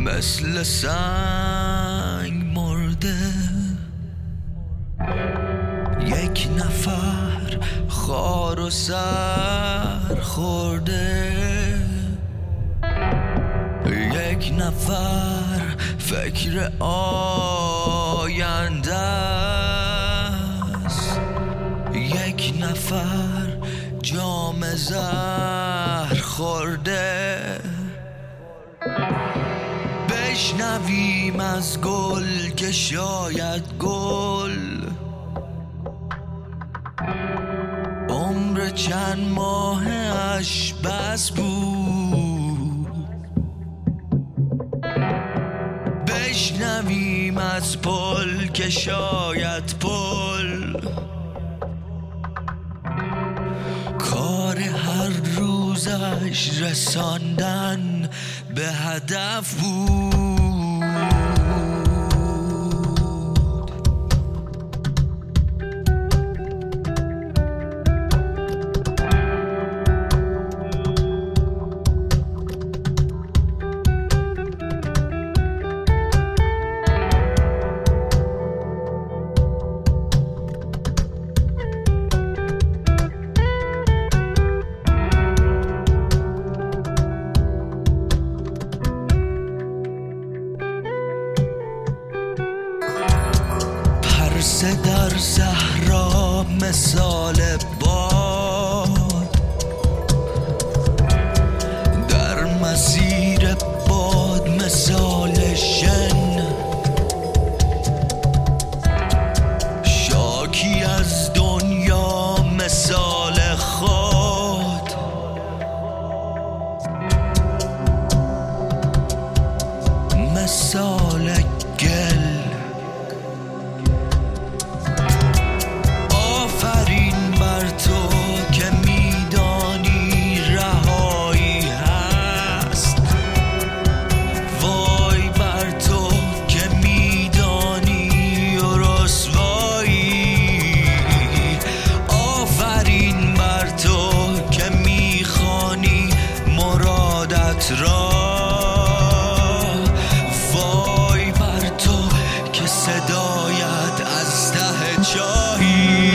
مثل سنگ مرده. یک نفر خار و سر خورده، یک نفر فکر آینده است، یک نفر جام زهر خورده. بشنویم از گل که شاید گل عمر چند ماهش بس بود. بشنویم از پل که شاید پل کار هر روزش رساندن به هدف بود. در صحرا مثال باد، در مسیر باد مثال شن، شاکی از دنیا مثال خود، مثال گل. وای بر تو که صدایت از ته چاهی.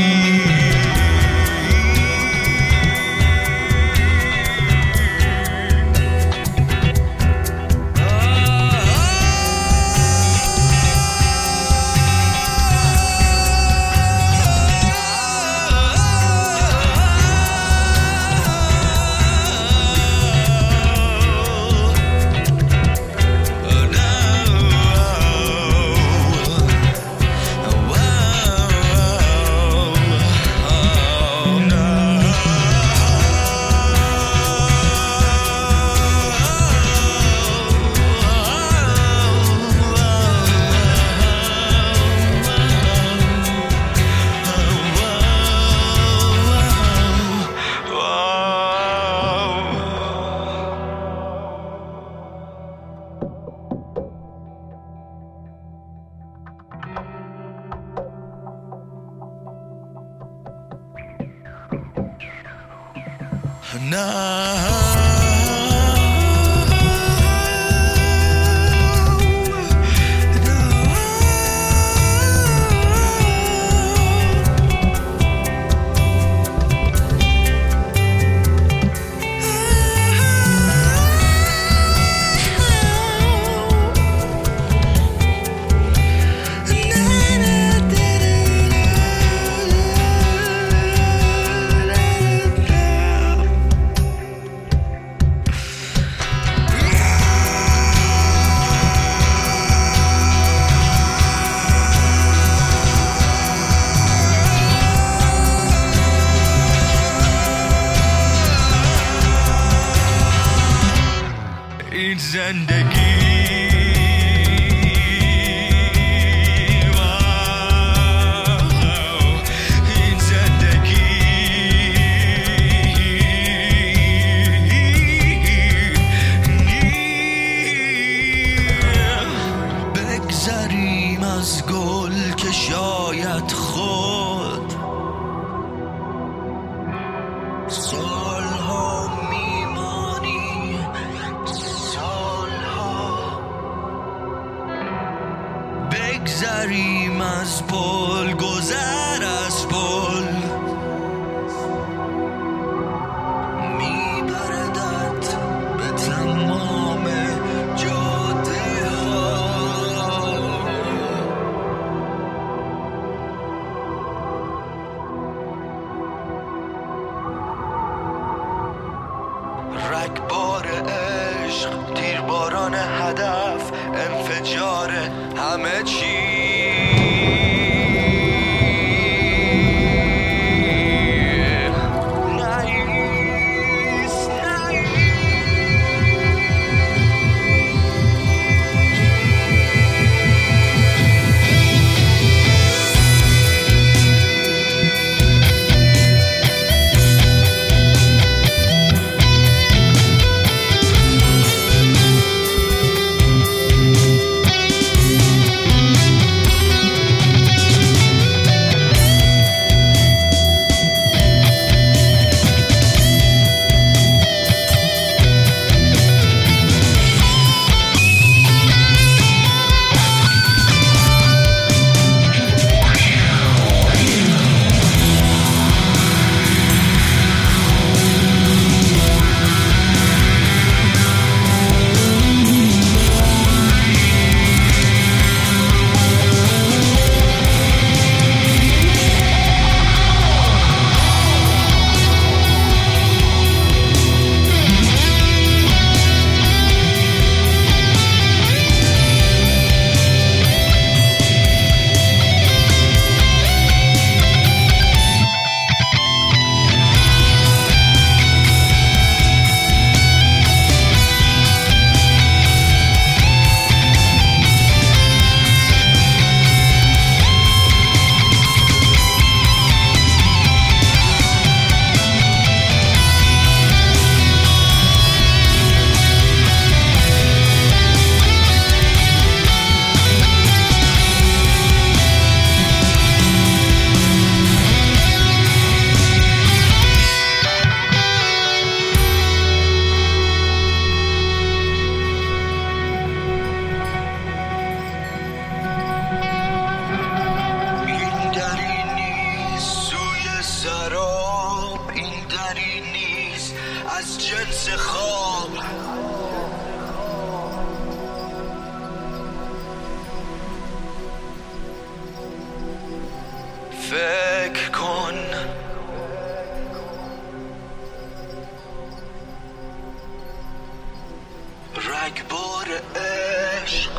زندگی این زندگی بگذریم از گل که شاید خود سالها میمانی، سالها چشم از پل، گذر از پل میبردت به تمام جاده ها. رگبار عشق، تیرباران هدف، انفجار همه چی. این دری نیست از جنس خواب. فکر کن رگبار عشق،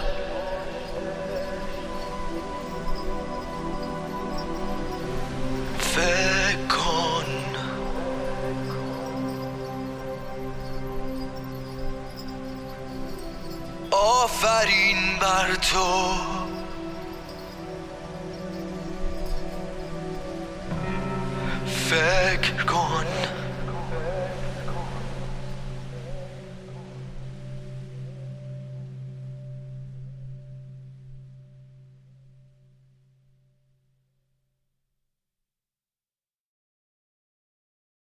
فکر کن آفرین بر تو. فکر کن